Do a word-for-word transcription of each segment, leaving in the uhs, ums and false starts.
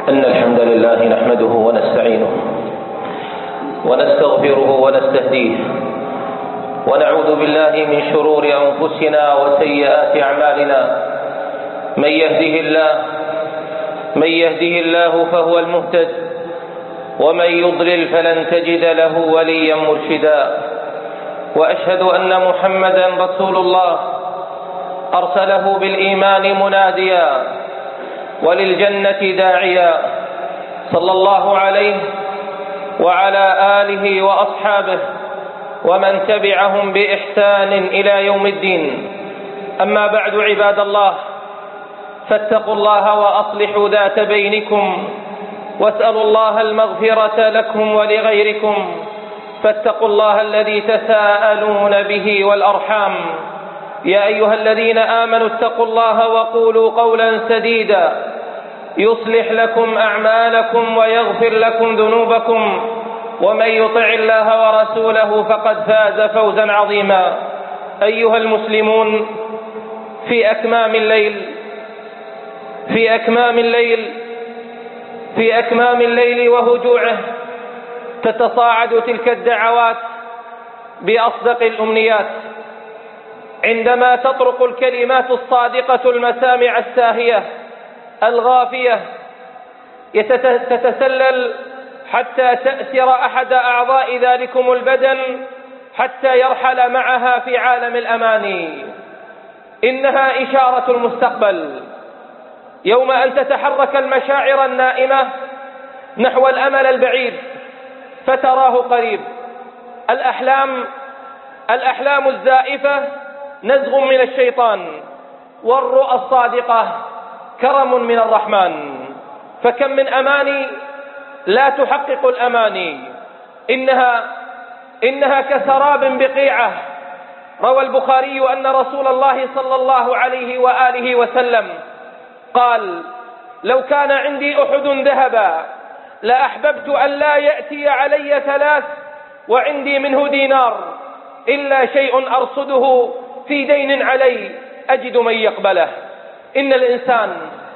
إن الحمد لله نحمده ونستعينه ونستغفره ونستهديه ونعوذ بالله من شرور أنفسنا وسيئات أعمالنا. من يهده الله من يهده الله فهو المهتد، ومن يضلل فلن تجد له وليا مرشدا. وأشهد أن محمدا رسول الله أرسله بالإيمان مناديا وللجنة داعيا، صلى الله عليه وعلى آله وأصحابه ومن تبعهم بإحسان إلى يوم الدين. أما بعد، عباد الله، فاتقوا الله وأصلحوا ذات بينكم، واسألوا الله المغفرة لكم ولغيركم، فاتقوا الله الذي تساءلون به والأرحام. يا أيها الذين آمنوا اتقوا الله وقولوا قولا سديدا يصلح لكم أعمالكم ويغفر لكم ذنوبكم، ومن يطع الله ورسوله فقد فاز فوزا عظيما. أيها المسلمون، في أكمام الليل في أكمام الليل في أكمام الليل وهجوعه تتصاعد تلك الدعوات بأصدق الأمنيات، عندما تطرق الكلمات الصادقة المسامع الساهية الغافية تتسلل حتى تأسر أحد أعضاء ذلكم البدن حتى يرحل معها في عالم الأماني. إنها إشارة المستقبل، يوم أن تتحرك المشاعر النائمة نحو الأمل البعيد فتراه قريب. الأحلام الأحلام الزائفة نزغ من الشيطان، والرؤى الصادقة كرم من الرحمن. فكم من أماني لا تحقق الأماني، إنها إنها كسراب بقيعة. روى البخاري أن رسول الله صلى الله عليه وآله وسلم قال: لو كان عندي أحد ذهبا لأحببت أن لا يأتي علي ثلاث وعندي منه دينار إلا شيء أرصده في دين علي أجد من يقبله. إن الإنسان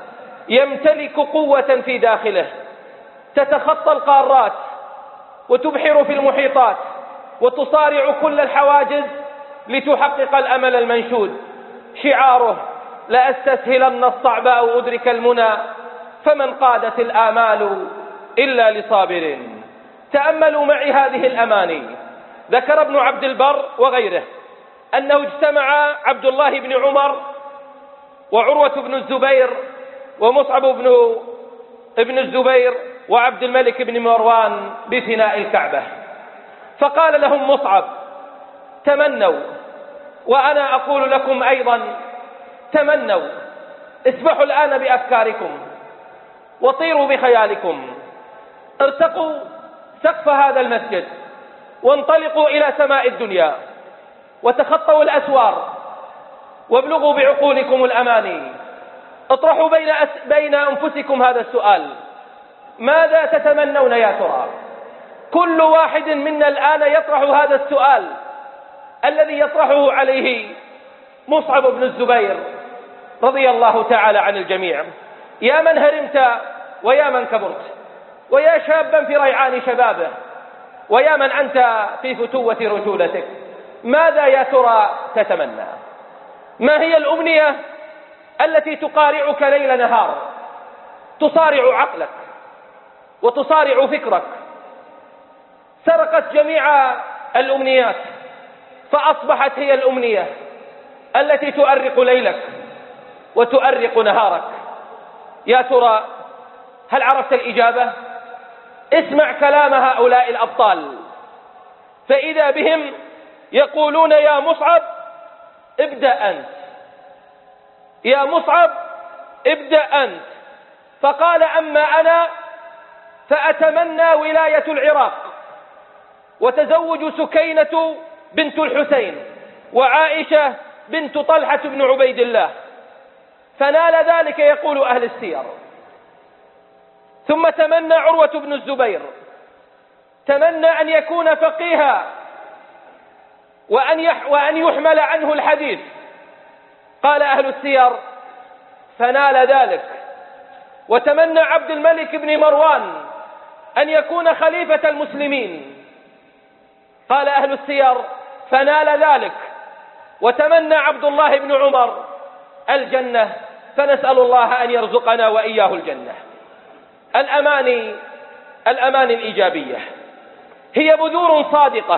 يمتلك قوة في داخله تتخطى القارات وتبحر في المحيطات وتصارع كل الحواجز لتحقق الأمل المنشود. شعاره: لأستسهلن الصعباء وأدرك المنى، فمن قادت الآمال إلا لصابر. تأملوا معي هذه الأماني. ذكر ابن عبد البر وغيره أنه اجتمع عبد الله بن عمر وعروة بن الزبير ومصعب بن ابن الزبير وعبد الملك بن مروان بفناء الكعبة، فقال لهم مصعب: تمنوا، وأنا أقول لكم أيضا تمنوا، اسبحوا الآن بأفكاركم وطيروا بخيالكم، ارتقوا سقف هذا المسجد وانطلقوا إلى سماء الدنيا وتخطوا الأسوار وابلغوا بعقولكم الأماني. اطرحوا بين, أس... بين أنفسكم هذا السؤال: ماذا تتمنون يا ترى؟ كل واحد منا الآن يطرح هذا السؤال الذي يطرحه عليه مصعب بن الزبير رضي الله تعالى عن الجميع. يا من هرمت ويا من كبرت، ويا شابا في ريعان شبابه، ويا من أنت في فتوة رجولتك، ماذا يا ترى تتمنى؟ ما هي الأمنية التي تقارعك ليل نهار، تصارع عقلك وتصارع فكرك؟ سرقت جميع الأمنيات فأصبحت هي الأمنية التي تؤرق ليلك وتؤرق نهارك. يا ترى هل عرفت الإجابة؟ اسمع كلام هؤلاء الأبطال، فإذا بهم يقولون: يا مصعب ابدأ أنت، يا مصعب ابدأ أنت. فقال: أما أنا فأتمنى ولاية العراق وتزوج سكينة بنت الحسين وعائشة بنت طلحة بن عبيد الله. فنال ذلك يقول أهل السير. ثم تمنى عروة بن الزبير، تمنى أن يكون فقيها وأن, يح وأن يحمل عنه الحديث. قال أهل السير: فنال ذلك. وتمنى عبد الملك بن مروان أن يكون خليفة المسلمين. قال أهل السير فنال ذلك. وتمنى عبد الله بن عمر الجنة، فنسأل الله أن يرزقنا وإياه الجنة. الأماني الأماني الإيجابية هي بذور صادقة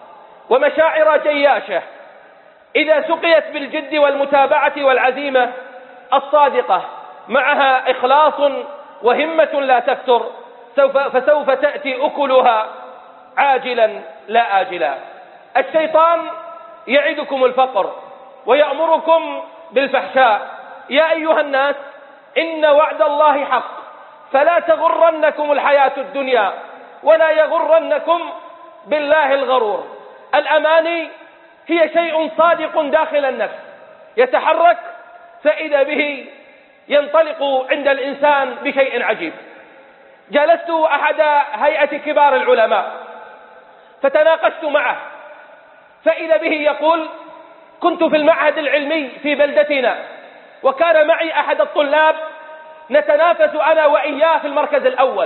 ومشاعر جياشة إذا سقيت بالجد والمتابعة والعزيمة الصادقة معها إخلاص وهمة لا تفتر، سوف فسوف تأتي أكلها عاجلا لا آجلا. الشيطان يعدكم الفقر ويأمركم بالفحشاء. يا أيها الناس إن وعد الله حق فلا تغرنكم الحياة الدنيا ولا يغرنكم بالله الغرور. الأماني هي شيء صادق داخل النفس يتحرك فإذا به ينطلق عند الإنسان بشيء عجيب. جلست أحد هيئة كبار العلماء فتناقشت معه، فإذا به يقول: كنت في المعهد العلمي في بلدتنا وكان معي أحد الطلاب نتنافس أنا وإياه في المركز الأول،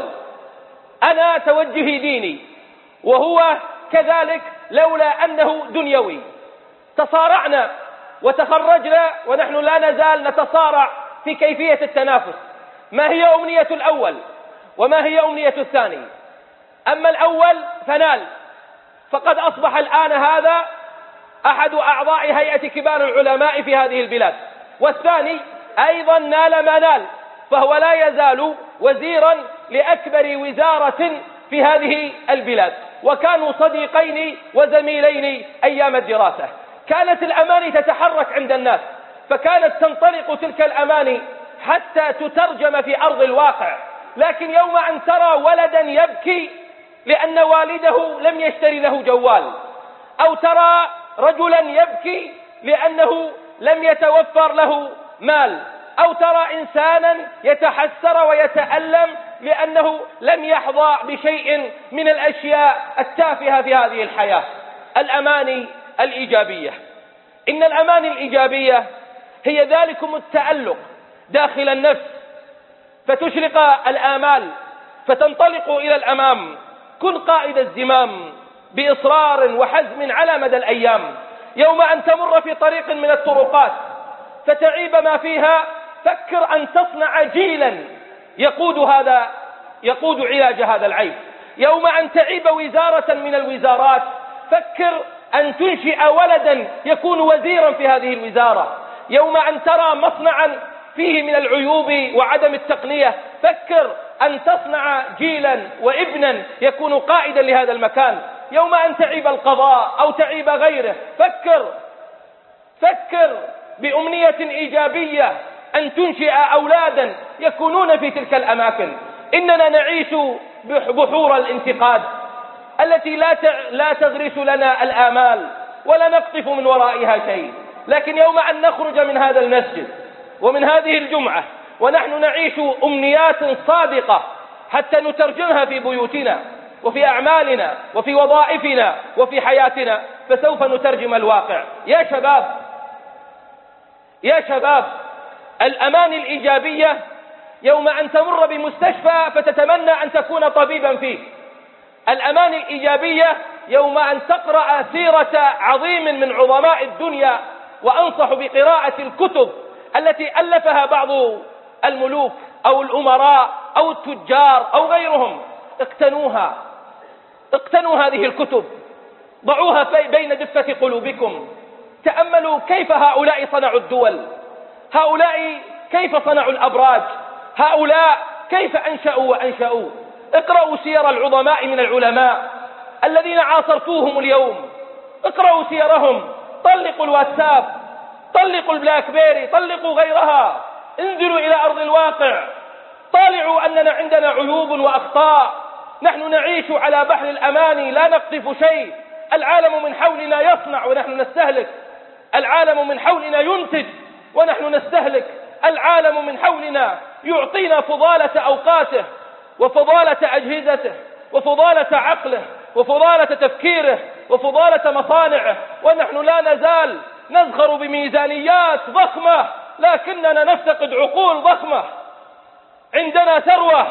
أنا توجهي ديني وهو كذلك لولا أنه دنيوي. تصارعنا وتخرجنا ونحن لا نزال نتصارع في كيفية التنافس، ما هي أمنية الأول وما هي أمنية الثاني. أما الأول فنال، فقد أصبح الآن هذا أحد أعضاء هيئة كبار العلماء في هذه البلاد، والثاني أيضا نال ما نال، فهو لا يزال وزيرا لأكبر وزارة في هذه البلاد، وكانوا صديقين وزميلين أيام الدراسة. كانت الأماني تتحرك عند الناس، فكانت تنطلق تلك الأماني حتى تترجم في أرض الواقع. لكن يوم أن ترى ولدا يبكي لأن والده لم يشتري له جوال، أو ترى رجلا يبكي لأنه لم يتوفر له مال، أو ترى إنسانا يتحسر ويتألم لأنه لم يحظى بشيء من الأشياء التافهة في هذه الحياة. الأماني الإيجابية، إن الأماني الإيجابية هي ذلكم التألق داخل النفس، فتشرق الآمال فتنطلق إلى الأمام. كن قائد الزمام بإصرار وحزم على مدى الأيام. يوم أن تمر في طريق من الطرقات فتعيب ما فيها، فكر أن تصنع جيلا يقود هذا يقود علاج هذا العيب. يوم أن تعيب وزارة من الوزارات، فكر أن تنشئ ولدا يكون وزيرا في هذه الوزارة. يوم أن ترى مصنعا فيه من العيوب وعدم التقنية، فكر أن تصنع جيلا وابنا يكون قائدا لهذا المكان. يوم أن تعيب القضاء أو تعيب غيره، فكر فكر بأمنية إيجابية أن تنشئ أولادا يكونون في تلك الأماكن. إننا نعيش بحور الانتقاد التي لا لا تغرس لنا الآمال ولا نقطف من ورائها شيء، لكن يوم أن نخرج من هذا المسجد ومن هذه الجمعة ونحن نعيش أمنيات صادقة حتى نترجمها في بيوتنا وفي أعمالنا وفي وظائفنا وفي حياتنا، فسوف نترجم الواقع. يا شباب يا شباب الأماني الإيجابية يوم أن تمر بمستشفى فتتمنى أن تكون طبيبا فيه. الأماني الإيجابية يوم أن تقرأ سيرة عظيم من عظماء الدنيا، وأنصح بقراءة الكتب التي ألفها بعض الملوك أو الأمراء أو التجار أو غيرهم. اقتنوها اقتنوا هذه الكتب، ضعوها بين دفة قلوبكم. تأملوا كيف هؤلاء صنعوا الدول، هؤلاء كيف صنعوا الأبراج، هؤلاء كيف أنشأوا وأنشأوا. اقرأوا سير العظماء من العلماء الذين عاصرتوهم اليوم، اقرأوا سيرهم. طلقوا الواتساب، طلقوا البلاك بيري، طلقوا غيرها، انزلوا إلى أرض الواقع، طالعوا أننا عندنا عيوب وأخطاء. نحن نعيش على بحر الأماني لا نقطف شيء. العالم من حولنا يصنع ونحن نستهلك، العالم من حولنا ينتج ونحن نستهلك، العالم من حولنا يعطينا فضالة أوقاته وفضالة أجهزته وفضالة عقله وفضالة تفكيره وفضالة مصانعه، ونحن لا نزال نزخر بميزانيات ضخمة لكننا نفتقد عقول ضخمة. عندنا ثروة،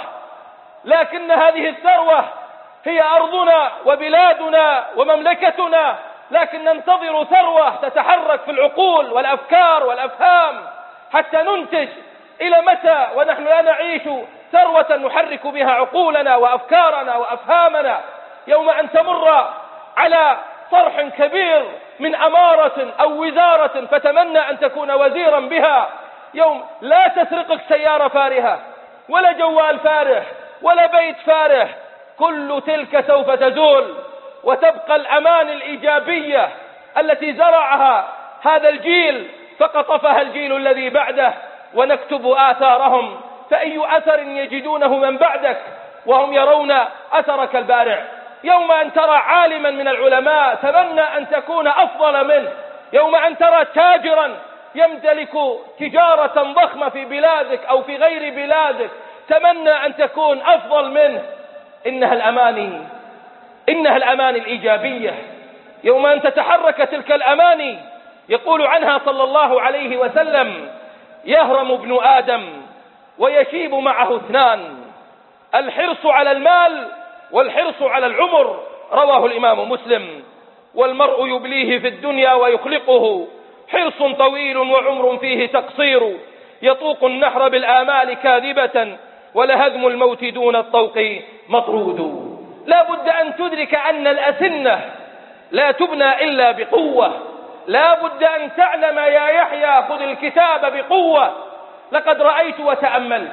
لكن هذه الثروة هي أرضنا وبلادنا ومملكتنا، لكن ننتظر ثروة تتحرك في العقول والأفكار والأفهام حتى ننتج. إلى متى ونحن لا نعيش ثروة نحرك بها عقولنا وأفكارنا وأفهامنا؟ يوم أن تمر على صرح كبير من أمارة أو وزارة فتمنى أن تكون وزيرا بها، يوم لا تسرقك سيارة فارهة ولا جوال فارح ولا بيت فارح، كل تلك سوف تزول، وتبقى الأمان الإيجابية التي زرعها هذا الجيل فقطفها الجيل الذي بعده، ونكتب آثارهم، فأي أثر يجدونه من بعدك وهم يرون أثرك البارع. يوم أن ترى عالما من العلماء تمنى أن تكون أفضل منه، يوم أن ترى تاجرا يمتلك تجارة ضخمة في بلادك أو في غير بلادك تمنى أن تكون أفضل منه. إنها الأماني، إنها الأماني الإيجابية. يوم أن تتحرك تلك الأماني يقول عنها صلى الله عليه وسلم: يهرم ابن آدم ويشيب معه اثنان، الحرص على المال والحرص على العمر، رواه الإمام مسلم. والمرء يبليه في الدنيا ويخلقه حرص طويل وعمر فيه تقصير، يطوق النحر بالآمال كاذبة ولهدم الموت دون الطوق مطرود. لا بد أن تدرك أن الأسنة لا تبنى إلا بقوة، لا بد أن تعلم يا يحيى خذ الكتاب بقوة. لقد رأيت وتأملت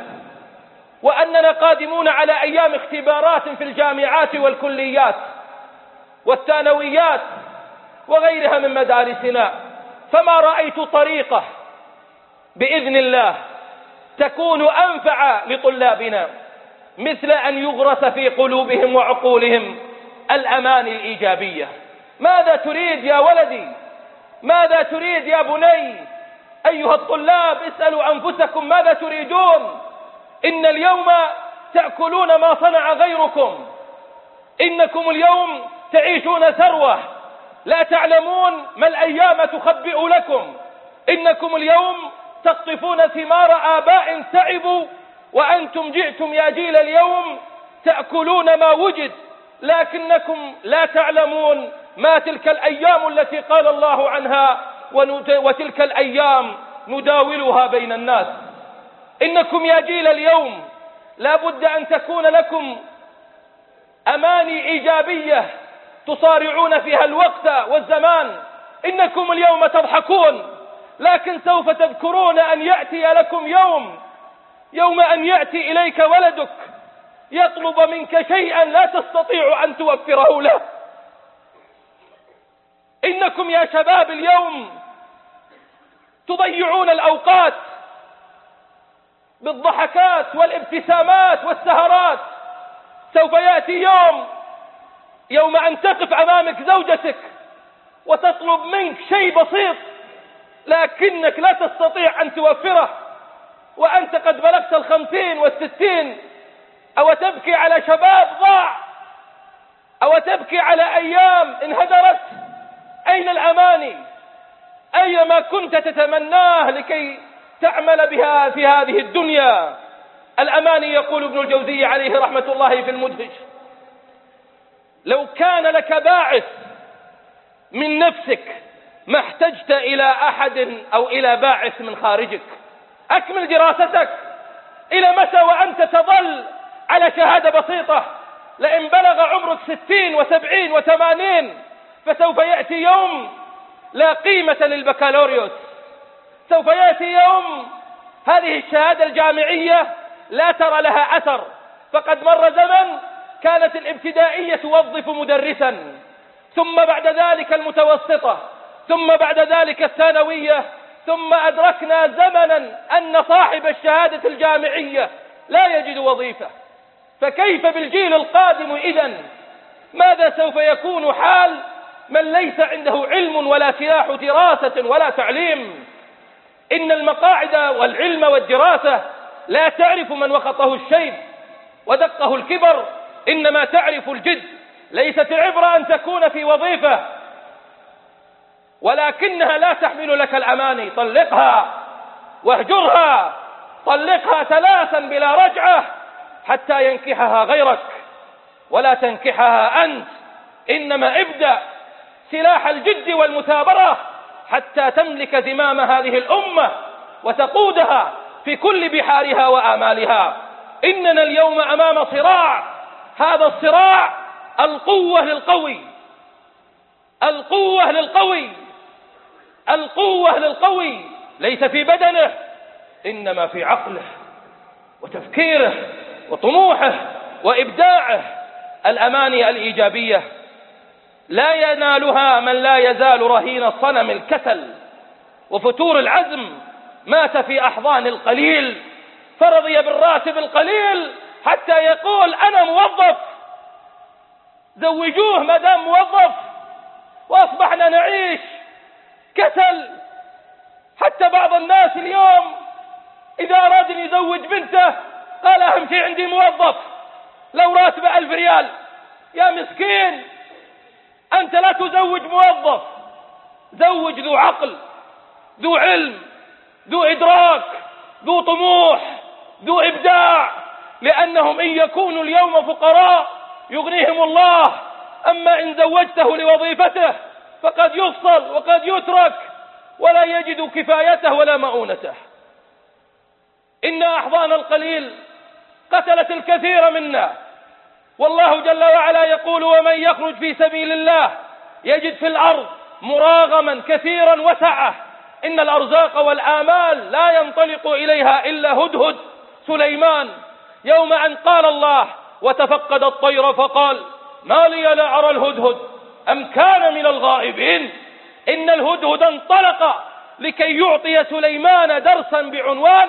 وأننا قادمون على أيام اختبارات في الجامعات والكليات والثانويات وغيرها من مدارسنا، فما رأيت طريقة بإذن الله تكون أنفع لطلابنا مثل أن يغرس في قلوبهم وعقولهم الأماني الإيجابية. ماذا تريد يا ولدي؟ ماذا تريد يا بني؟ أيها الطلاب اسألوا أنفسكم ماذا تريدون؟ إن اليوم تأكلون ما صنع غيركم، إنكم اليوم تعيشون ثروة لا تعلمون ما الأيام تخبئ لكم، إنكم اليوم تقطفون ثمار آباء تعبوا، وأنتم جئتم يا جيل اليوم تأكلون ما وجد، لكنكم لا تعلمون ما تلك الأيام التي قال الله عنها وتلك الأيام نداولها بين الناس. إنكم يا جيل اليوم لا بد أن تكون لكم أماني إيجابية تصارعون فيها الوقت والزمان. إنكم اليوم تضحكون، لكن سوف تذكرون أن يأتي لكم يوم يوم أن يأتي إليك ولدك يطلب منك شيئا لا تستطيع أن توفره له. إنكم يا شباب اليوم تضيعون الأوقات بالضحكات والابتسامات والسهرات. سوف يأتي يوم يوم أن تقف أمامك زوجتك وتطلب منك شيء بسيط لكنك لا تستطيع أن توفره، وأنت قد بلغت الخمسين والستين، أو تبكي على شباب ضاع، أو تبكي على أيام انهدرت. أين الأماني؟ أين ما كنت تتمناه لكي تعمل بها في هذه الدنيا؟ الأماني يقول ابن الجوزي عليه رحمة الله في المدهش: لو كان لك باعث من نفسك ما احتجت إلى أحد أو إلى باعث من خارجك. أكمل دراستك. إلى متى وأنت تظل على شهادة بسيطة؟ لئن بلغ عمرك ستين وسبعين وثمانين فسوف يأتي يوم لا قيمة للبكالوريوس، سوف يأتي يوم هذه الشهادة الجامعية لا ترى لها أثر. فقد مر زمن كانت الابتدائية توظف مدرسا، ثم بعد ذلك المتوسطة، ثم بعد ذلك الثانوية، ثم أدركنا زمنا أن صاحب الشهادة الجامعية لا يجد وظيفة. فكيف بالجيل القادم إذن؟ ماذا سوف يكون حال من ليس عنده علم ولا سلاح دراسة ولا تعليم؟ إن المقاعد والعلم والدراسة لا تعرف من وخطه الشيب ودقه الكبر، إنما تعرف الجد. ليست العبرة أن تكون في وظيفة، ولكنها لا تحمل لك الأماني. طلقها واهجرها، طلقها ثلاثا بلا رجعة حتى ينكحها غيرك، ولا تنكحها أنت، إنما ابدأ سلاح الجد والمثابرة حتى تملك زمام هذه الأمة وتقودها في كل بحارها وآمالها. إننا اليوم أمام صراع، هذا الصراع القوة للقوي، القوة للقوي، القوة للقوي، ليس في بدنه إنما في عقله وتفكيره وطموحه وإبداعه. الأماني الإيجابية لا ينالها من لا يزال رهين صنم الكسل وفتور العزم. مات في أحضان القليل فرضي بالراتب القليل حتى يقول أنا موظف، زوجوه ما دام موظف، وأصبحنا نعيش كسل. حتى بعض الناس اليوم إذا أراد أن يزوج بنته قال أهم شيء عندي موظف لو راتب ألف ريال. يا مسكين، أنت لا تزوج موظف، زوج ذو عقل، ذو علم، ذو إدراك، ذو طموح، ذو إبداع، لأنهم إن يكونوا اليوم فقراء يغنيهم الله، أما إن زوجته لوظيفته فقد يفصل وقد يترك ولا يجد كفايته ولا مؤونته. إن أحضان القليل قتلت الكثير منا، والله جل وعلا يقول ومن يخرج في سبيل الله يجد في الأرض مراغما كثيرا وسعة. إن الأرزاق والآمال لا ينطلق إليها إلا هدهد سليمان، يوم أن قال الله وتفقد الطير فقال ما لي لا أرى الهدهد أم كان من الغائبين. إن الهدهد انطلق لكي يعطي سليمان درسا بعنوان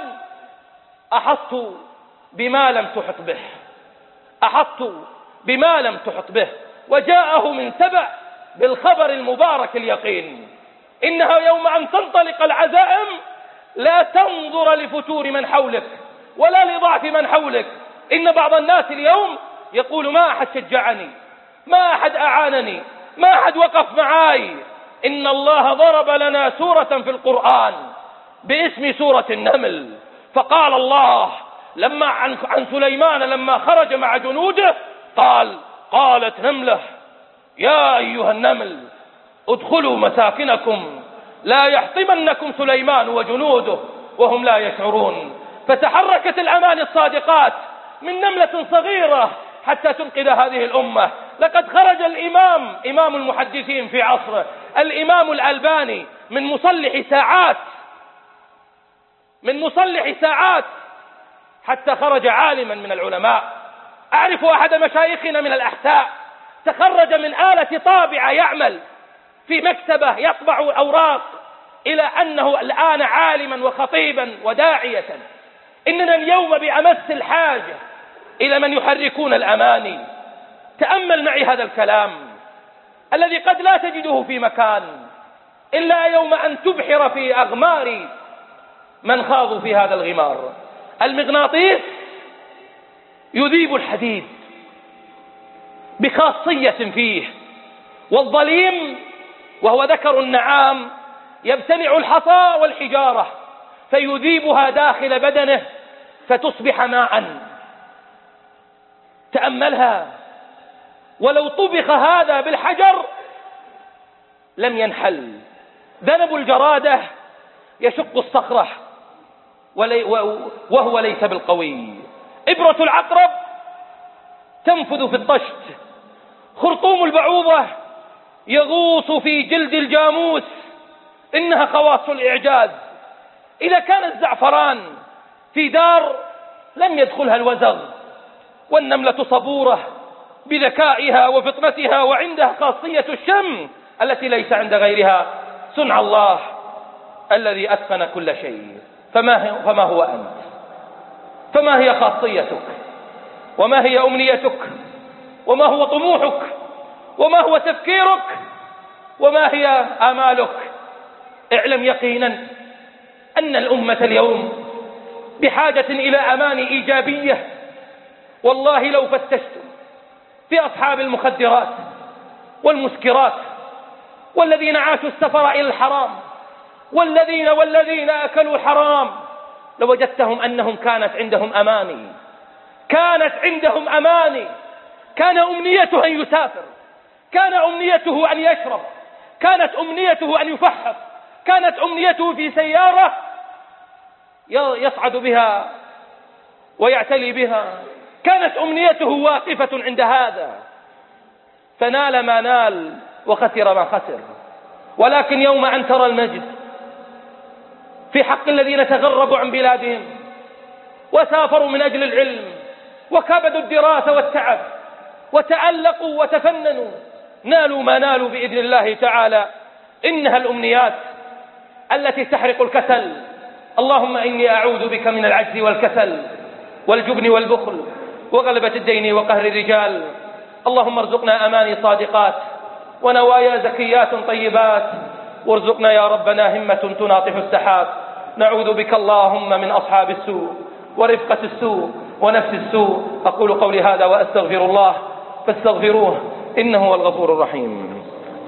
أحطت بما لم تحط به، أحطت بما لم تحط به، وجاءه من سبع بالخبر المبارك اليقين. إنها يوم أن تنطلق العزائم لا تنظر لفتور من حولك ولا لضعف من حولك. إن بعض الناس اليوم يقول ما أحد شجعني، ما أحد أعانني، ما أحد وقف معاي. إن الله ضرب لنا سورة في القرآن باسم سورة النمل، فقال الله لما عن, عن سليمان لما خرج مع جنوده قال قالت نملة يا أيها النمل ادخلوا مساكنكم لا يحطمنكم سليمان وجنوده وهم لا يشعرون. فتحركت الأماني الصادقات من نملة صغيرة حتى تنقذ هذه الأمة. لقد خرج الإمام إمام المحدثين في عصره الإمام الألباني من مصلح ساعات من مصلح ساعات حتى خرج عالما من العلماء. أعرف أحد مشايخنا من الأحساء تخرج من آلة طابعة يعمل في مكتبة يطبع أوراق إلى أنه الآن عالما وخطيبا وداعية. إننا اليوم بأمس الحاجة إلى من يحركون الأماني. تأمل معي هذا الكلام الذي قد لا تجده في مكان إلا يوم أن تبحر في أغمار من خاضوا في هذا الغمار. المغناطيس يذيب الحديد بخاصية فيه، والظليم وهو ذكر النعام يبتلع الحصى والحجارة فيذيبها داخل بدنه فتصبح ماء. تأملها، ولو طبخ هذا بالحجر لم ينحل. ذنب الجرادة يشق الصخرة وهو ليس بالقوي. إبرة العقرب تنفذ في الطشت. خرطوم البعوضة يغوص في جلد الجاموس. إنها خواص الإعجاز. إذا كان الزعفران في دار لم يدخلها الوزغ، والنملة صبورة بذكائها وفطنتها وعندها خاصية الشم التي ليس عند غيرها. صنع الله الذي أتقن كل شيء. فما, فما هو أنت؟ فما هي خاصيتك؟ وما هي أمنيتك؟ وما هو طموحك؟ وما هو تفكيرك؟ وما هي آمالك؟ اعلم يقينا أن الأمة اليوم بحاجة إلى أماني إيجابية. والله لو فتشتم في أصحاب المخدرات والمسكرات والذين عاشوا السفر إلى الحرام والذين والذين أكلوا الحرام لوجدتهم أنهم كانت عندهم أماني، كانت عندهم أماني. كان أمنيته أن يسافر، كان أمنيته أن يشرب، كانت أمنيته أن يفحص، كانت أمنيته في سيارة يصعد بها ويعتلي بها، كانت أمنيته واقفة عند هذا، فنال ما نال وخسر ما خسر. ولكن يوم أن ترى المجد في حق الذين تغربوا عن بلادهم وسافروا من أجل العلم وكبدوا الدراسة والتعب وتألقوا وتفننوا، نالوا ما نالوا بإذن الله تعالى. إنها الأمنيات التي تحرق الكسل. اللهم إني أعوذ بك من العجز والكسل والجبن والبخل وغلبة الدين وقهر الرجال. اللهم ارزقنا أماني صادقات ونوايا زكيات طيبات، وارزقنا يا ربنا همة تناطح السحاب. نعوذ بك اللهم من أصحاب السوء ورفقة السوء ونفس السوء. أقول قولي هذا وأستغفر الله فاستغفروه إنه هو الغفور الرحيم.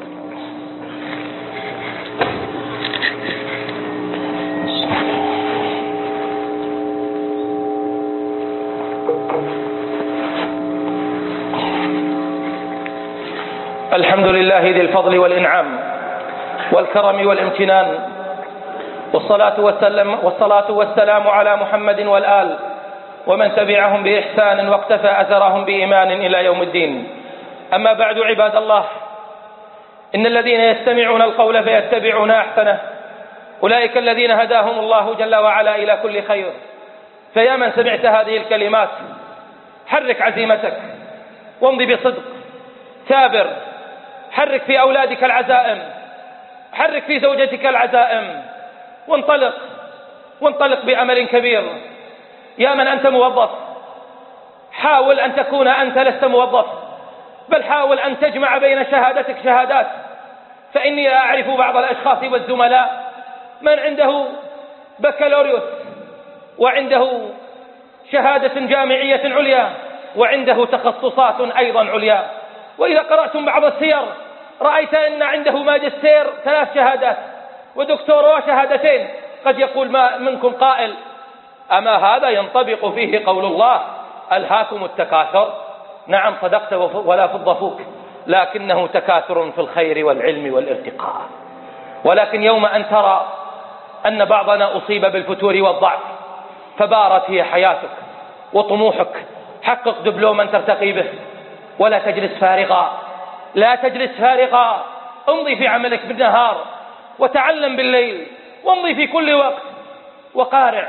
الحمد لله ذي الفضل والإنعام والكرم والامتنان، والصلاة والسلام, والصلاة والسلام على محمد والآل ومن تبعهم بإحسان واقتفى أثرهم بإيمان إلى يوم الدين. أما بعد، عباد الله، إن الذين يستمعون القول فيتبعون أحسنه أولئك الذين هداهم الله جل وعلا إلى كل خير. فيا من سمعت هذه الكلمات، حرك عزيمتك وامضي بصدق، ثابر، حرك في أولادك العزائم، حرك في زوجتك العزائم، وانطلق وانطلق بأمل كبير. يا من أنت موظف، حاول أن تكون أنت لست موظف، بل حاول أن تجمع بين شهادتك شهادات. فإني أعرف بعض الأشخاص والزملاء من عنده بكالوريوس وعنده شهادة جامعية عليا وعنده تخصصات أيضا عليا. وإذا قرأتم بعض السير رأيت أن عنده ماجستير ثلاث شهادات ودكتوراه شهادتين. قد يقول ما منكم قائل: أما هذا ينطبق فيه قول الله ألهاكم التكاثر؟ نعم صدقت ولا فض فوك، لكنه تكاثر في الخير والعلم والارتقاء. ولكن يوم أن ترى أن بعضنا أصيب بالفتور والضعف فبارت هي حياتك وطموحك، حقق دبلوما ترتقي به، ولا تجلس فارغا، لا تجلس فارغا. امضي في عملك بالنهار وتعلم بالليل، وامضي في كل وقت وقارع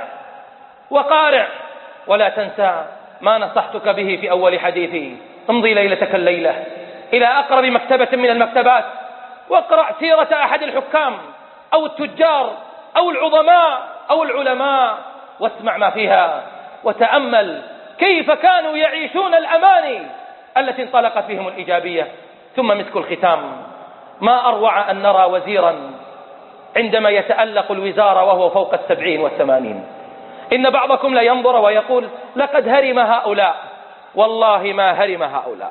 وقارع. ولا تنسى ما نصحتك به في أول حديثي: امضي ليلتك الليلة إلى أقرب مكتبة من المكتبات واقرأ سيرة أحد الحكام أو التجار أو العظماء أو العلماء، واسمع ما فيها وتأمل كيف كانوا يعيشون الأماني التي انطلقت بهم الإيجابية. ثم مسك الختام: ما أروع أن نرى وزيرا عندما يتألق الوزارة وهو فوق السبعين والثمانين. إن بعضكم لا ينظر ويقول: لقد هرم هؤلاء. والله ما هرم هؤلاء،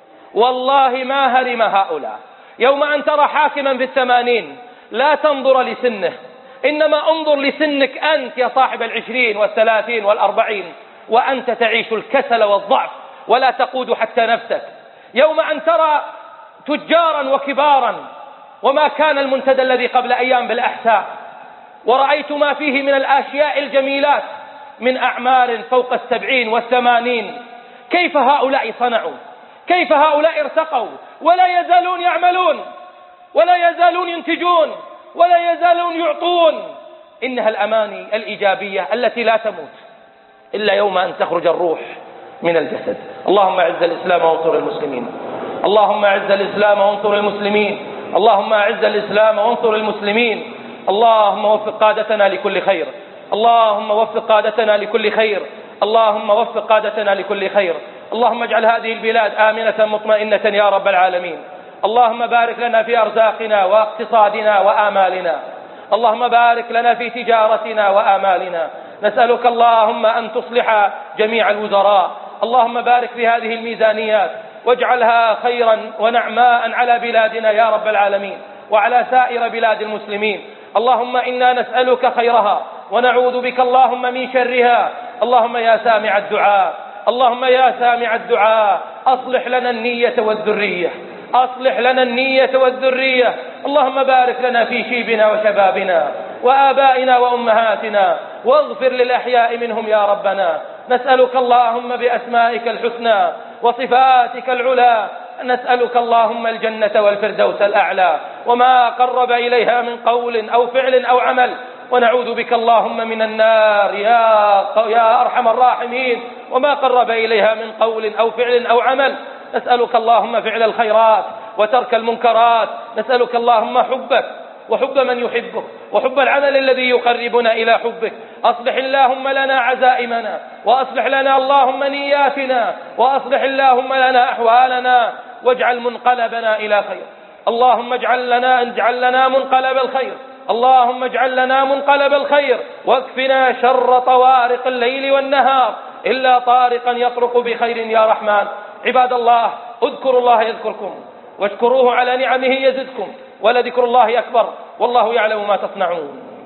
والله ما هرم هؤلاء. يوم أن ترى حاكما في الثمانين لا تنظر لسنه، إنما انظر لسنك أنت يا صاحب العشرين والثلاثين والأربعين، وأنت تعيش الكسل والضعف ولا تقود حتى نفسك. يوم أن ترى تجارا وكبارا، وما كان المنتدى الذي قبل أيام بالأحساء، ورأيت ما فيه من الأشياء الجميلات من أعمار فوق السبعين والثمانين، كيف هؤلاء صنعوا، كيف هؤلاء ارتقوا، ولا يزالون يعملون ولا يزالون ينتجون ولا يزالون يعطون. إنها الأماني الإيجابية التي لا تموت إلا يوم أن تخرج الروح من الجسد. اللهم أعز الإسلام وانصر المسلمين، اللهم أعز الإسلام وانصر المسلمين، اللهم أعز الإسلام وانصر المسلمين. اللهم وفق قادتنا لكل خير، اللهم وفق قادتنا لكل خير، اللهم وفق قادتنا لكل خير. اللهم اجعل هذه البلاد آمنة مطمئنة يا رب العالمين. اللهم بارك لنا في أرزاقنا واقتصادنا وآمالنا، اللهم بارك لنا في تجارتنا وآمالنا. نسألك اللهم أن تصلح جميع الوزراء، اللهم بارك في هذه الميزانيات واجعلها خيرا ونعماء على بلادنا يا رب العالمين وعلى سائر بلاد المسلمين. اللهم إنا نسألك خيرها ونعوذ بك اللهم من شرها. اللهم يا سامع الدعاء اللهم يا سامع الدعاء أصلح لنا النية والذرية أصلح لنا النية والذرية. اللهم بارك لنا في شيبنا وشبابنا وآبائنا وأمهاتنا واغفر للأحياء منهم يا ربنا. نسألك اللهم بأسمائك الحسنى وصفاتك العلى، نسألك اللهم الجنة والفردوس الأعلى وما قرب إليها من قول أو فعل أو عمل، ونعوذ بك اللهم من النار يا يا أرحم الراحمين وما قرب إليها من قول أو فعل أو عمل. نسألك اللهم فعل الخيرات وترك المنكرات، نسألك اللهم حبك وحب من يحبك وحب العمل الذي يقربنا إلى حبك. أصلح اللهم لنا عزائمنا وأصلح لنا اللهم نياتنا وأصلح اللهم لنا أحوالنا واجعل منقلبنا إلى خير. اللهم اجعل لنا اجعل لنا منقلب الخير اللهم اجعل لنا منقلب الخير واكفنا شر طوارق الليل والنهار إلا طارقا يطرق بخير يا رحمن. عباد الله اذكروا الله يذكركم واشكروه على نعمه يزدكم ولذكر الله أكبر والله يعلم ما تصنعون.